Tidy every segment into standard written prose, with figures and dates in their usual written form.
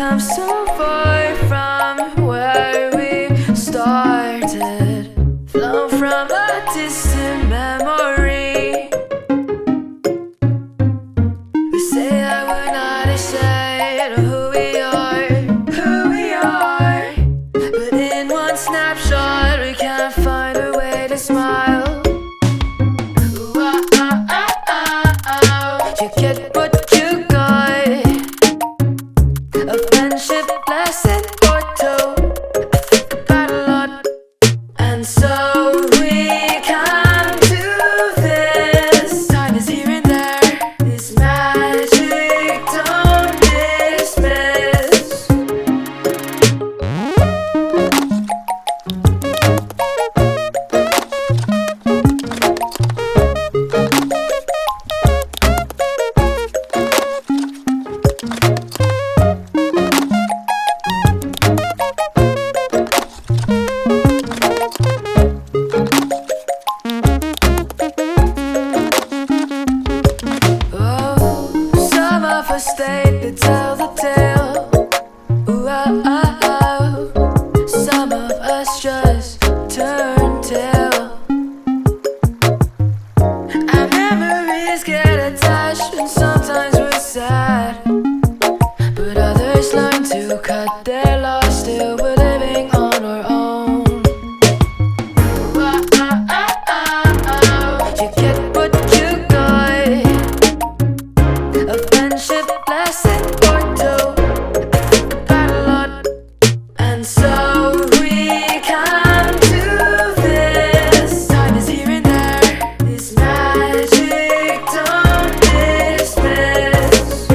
come so far from where we started, flown from a distant memory. We say that we're not ashamed of who we are, but in one snapshot we can't find a way to smile. Ooh, you get what you got, a friendship lesson or two. I think about a lot, and so we can do this. Time is here and there, this magic don't dismiss. Some of us stayed to tell the tale. Ooh, some of us just turned tail. Our memories get attached, and sometimes we're sad, but others learn to cut their loss. Still we're living on our own. You get what you got, a friendship lesson or two. I think about a lot, and so we can do this. Time is here and there, this magic don't dismiss.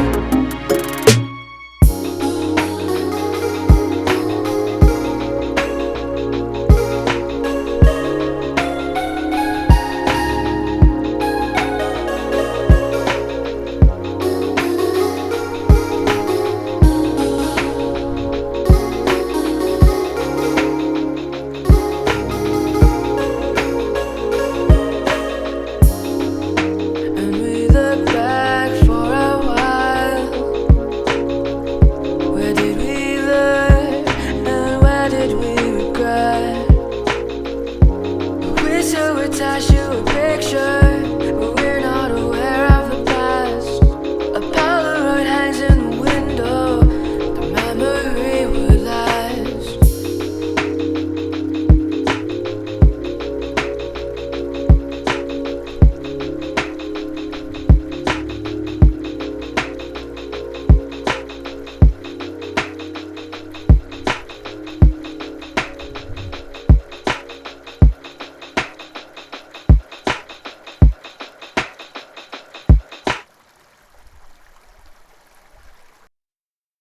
And we look back for a while. Where did we learn, and where did we regret? I wish I would attach you a picture